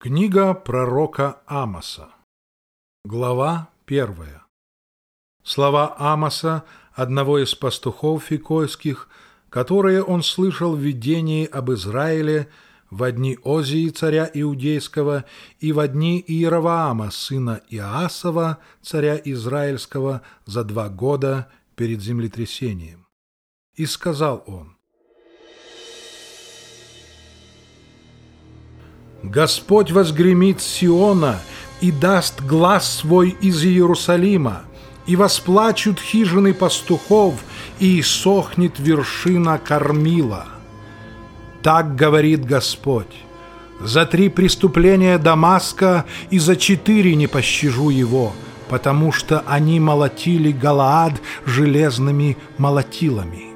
Книга пророка Амоса. Глава 1. Слова Амоса, одного из пастухов фикойских, которые он слышал в видении об Израиле во дни Озии, царя Иудейского, и во дни Иеровоама, сына Иоасова, царя Израильского, за 2 года перед землетрясением. И сказал он: «Господь возгремит с Сиона и даст глас свой из Иерусалима, и восплачут хижины пастухов, и иссохнет вершина Кормила. Так говорит Господь: за 3 преступления Дамаска и за 4 не пощажу его, потому что они молотили Галаад железными молотилами.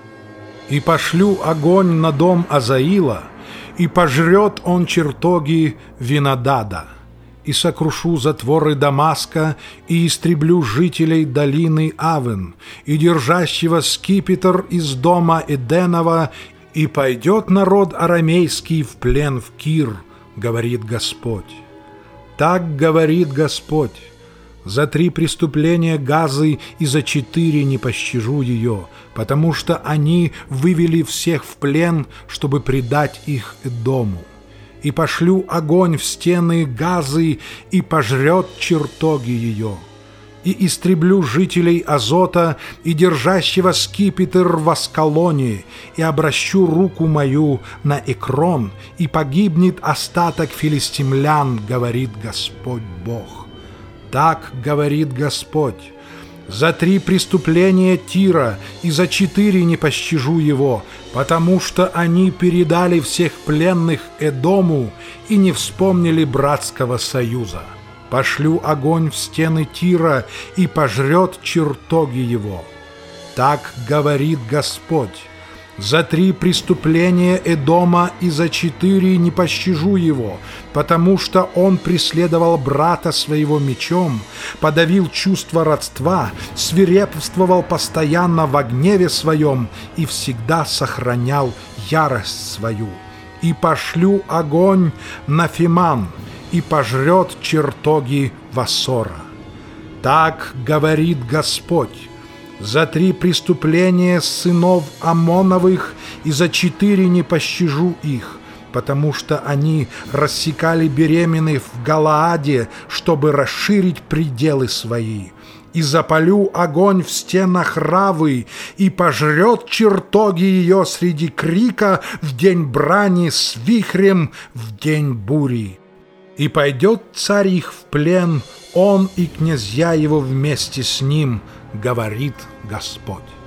И пошлю огонь на дом Азаила, и пожрет он чертоги Винодада, и сокрушу затворы Дамаска, и истреблю жителей долины Авен, и держащего скипетр из дома Эденова, и пойдет народ арамейский в плен в Кир, говорит Господь. Так говорит Господь: за 3 преступления Газы и за 4 не пощажу ее, потому что они вывели всех в плен, чтобы предать их Эдому. И пошлю огонь в стены Газы, и пожрет чертоги ее. И истреблю жителей Азота и держащего скипетр в Аскалоне, и обращу руку мою на Экрон, и погибнет остаток филистимлян, говорит Господь Бог. Так говорит Господь: за 3 преступления Тира и за 4 не пощажу его, потому что они передали всех пленных Эдому и не вспомнили братского союза. Пошлю огонь в стены Тира и пожрет чертоги его. Так говорит Господь: за 3 преступления Эдома и за 4 не пощажу его, потому что он преследовал брата своего мечом, подавил чувство родства, свирепствовал постоянно во гневе своем и всегда сохранял ярость свою. И пошлю огонь на Фиман, и пожрет чертоги Вассора. Так говорит Господь: за 3 преступления сынов Амоновых и за 4 не пощажу их, потому что они рассекали беременных в Галааде, чтобы расширить пределы свои. И запалю огонь в стенах Равы, и пожрет чертоги ее среди крика в день брани с вихрем в день бури. И пойдет царь их в плен, он и князья его вместе с ним, говорит Господь».